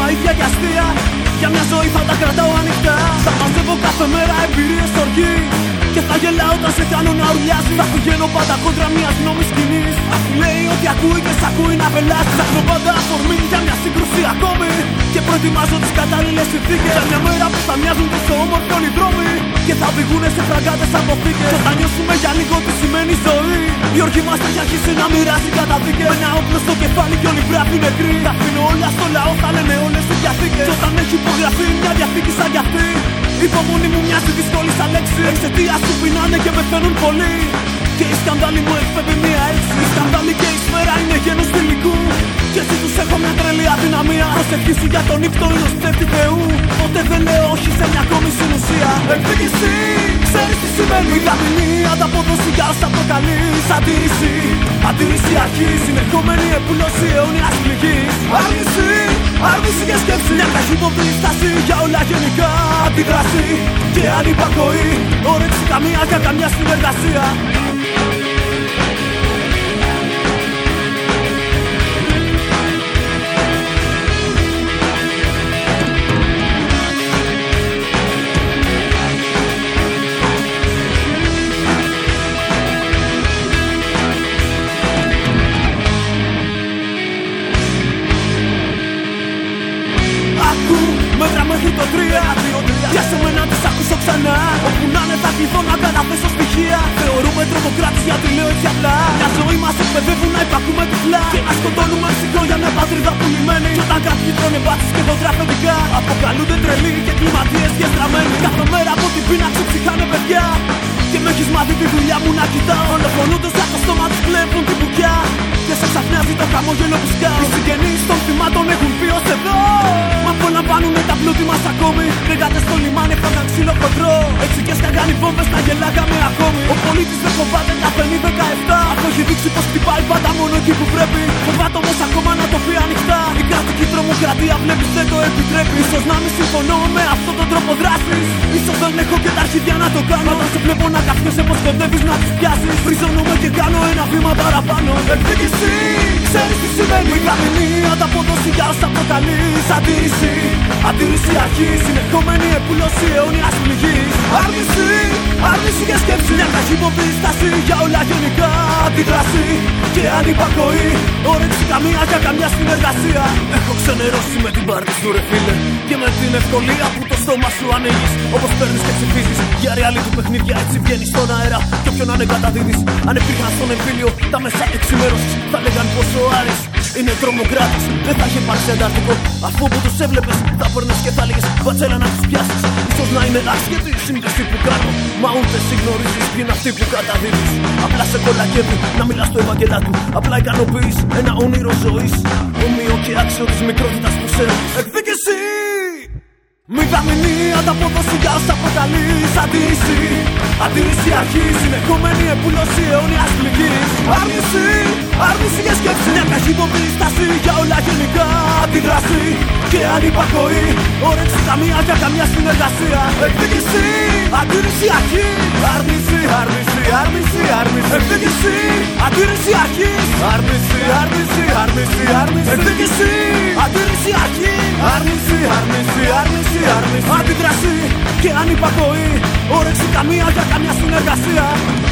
ίδια και αστεία. Για μια ζωή θα τα κρατάω ανοιχτά. Θα μαζεύω κάθε μέρα εμπειρίες στοργή. Και θα γελάω όταν σε κάνω να ουρλιάζει. Θα πηγαίνω πάντα κόντρα μιας νόμης κοινής. Αφού λέει ότι ακούει και σ' ακούει να πελάσει. Ψάχνω πάντα αφορμή για μια σύγκρουση ακόμη. Και προετοιμάζω τις κατάλληλες συνθήκες για μια μέρα που θα μοιάζουν τόσο όμορφοι όλοι οι δρόμοι. Και θα οδηγούνε σε φραγκάτες αποθήκες. Και θα νιώσουμε για λίγο τι σημαίνει ζωή. Η οργή μας θα έχει αρχίσει να μοιράζει καταδίκες. Με ένα όπλο στο κεφάλι κι όλοι βράδυ νεκροί. Θα αφήνω όλα στο λαό, θα λένε όλες οι διαθήκες. Κι όταν έχει υπογραφεί μια διαθήκη σαν κι αυτή, η υπομονή μου μοιάζει δύσκολη σαν λέξη. Εξαιτίας του πεινάνε και πεθαίνουν πολλοί. Και η σκανδάλη μου εκπέμπει μια έλξη. Η σκανδάλη και η σφαίρα είναι γένος θηλυκού. Και εσύ τους έχω μια τρελή αδυναμία. Προσευχή σου για τον ύπτο είναι ως ψεύτη Θεού. Ποτέ δεν λέω όχι σε μια ακόμη συνουσία. Εκδίκηση, ξέρεις τι σημαίνει. Μηδαμινή ανταπόδοση για όσα προκαλείς. Αντίρρηση, αντίρρηση αρχή. Συνεχόμενη επούλωση αιώνιας πληγής. Άρνηση, άρνηση και σκέψη. Μια καχύποπτη στάση για όλα γενικά. Αντίδραση και ανυπακοή. Όρεξη καμία για καμιά συνεργασία. Μέτρα μέχρι το 3. Για σε μένα τις ακούσω ξανά. Όπου να είναι θα κληθώ να καταθέσω στοιχεία. Θεωρούμε τρομοκράτες γιατί λέω έτσι απλά. Μια ζωή μας εκπαιδεύουν να υπακούμε τυφλά. Και να σκοτώνουμε ψυχρό για μια πατρίδα πουλημένη. Κι όταν κάποιοι τρώνε μπάτσες και δοντραφεντικά, αποκαλούνται τρελοί και κλιματίες διαστραμμένοι. Κάθε μέρα από την πείνα ξεψυχάνε παιδιά. Και με έχεις μάθει τη δουλειά μου να κοιτάω. Ολοφωνούνται σαν το στόμα τους κλέβουν την μπουκιά. Και σε ξαφνιάζει το χαμόγελο που σκάω. Οι συγγενείς των θυμάτων έχουν πει ως εδώ. Μα απολαμβάνουνε τα πλούτη μας ακόμη. Ρεγάτες στο λιμάνι έφαγαν ξύλο χοντρό. Έτσι και σκαγάνε οι βόμβες τα γελάγαμε ακόμη. Ο πολίτης δεν φοβάται καθένει 17. Αυτό έχει δείξει πως χτυπάει πάντα μόνο εκεί που πρέπει. Φοβάται όμως ακόμα να το πει ανοιχτά. Η κρατική τρομοκρατία βλέπεις δεν το επιτρέπει. Ίσως να μη συμφωνώ με αυτόν τον τρόπο δράσης. Ίσως δεν έχω και τα αρχίδια να το κάνω. Όταν σε βλέπω να καφιέσαι πως κοντεύεις να τους πιάσεις. Φριζώνομαι και κάνω ένα βήμα παραπάνω. Εκδίκηση, ξέρεις τι σημαίνει. Μηδαμινή ανταπόδοση για όσα προκαλείς. Αντίρρηση, αντίρρηση αρχή. Συνεχόμενη επούλωση αιώνιας πληγής. Άρνηση, άρνηση και σκέψη. Μια καχύποπτη στάση για όλα γενικά. Αντίδραση και ανυπακοή. Όρεξη καμία για καμιά συνεργασία. Έχω ξενερώσει με την πάρτι σου ρε φίλε. Και με την ευκολία που το στόμα σου ανοίγεις. Όπως παίρνεις και ψηφίζεις. Για reality παιχνίδια έτσι βγαίνεις στον αέρα. Και όποιον αν εγκαταδίδεις. Αν υπήρχαν στον εμφύλιο τα μέσα εξημέρωσης, θα λέγαν πως ο Άρης είναι τρομοκράτης. Δεν θα είχε υπάρξει Ανταρκτικό. Αφού που τους έβλεπες θα παίρνεις και θα λέγες μπατσέλα να τους πιάσεις. Ίσως να είναι άσχετη η σύνδεση που κάνω. Μα ούτε εσύ γνωρίζεις ποιοι είναι αυτοί που καταδίδεις. Απλά σε κολακεύει να μιλάς στο Ευαγγελά του. Απλά ικανοποιείς ένα όνειρο ζωής. Ομοίο και άξιο της μικρότητας που σέρνεις. Εκδίκηση, μηδαμινή ανταπόδοση για όσα προκαλείς. Αντίρρηση, αντίρρηση αρχή. Συνεχόμενη επούλωση αιώνιας πληγής. Άρνηση, άρνηση και σκέψη. Μια καχύποπτη στάση για όλα γενικά. Αντίδραση και ανυπακοή. Όρεξη καμία για καμιά συνεργασία. Εκδίκηση, αντίρρηση αρχή. Άρνηση, άρνηση, άρνηση, άρνηση. Εκδίκηση, αντίρρηση αρχή. Άρνηση, άρνηση, άρνηση, άρνηση. Εκδίκηση, αντίρρηση αρχή. Άρνηση, άρνηση, άρνηση, άρνηση. Αντίδραση και ανυπακοή. Όρεξη καμία για καμιά συνεργασία.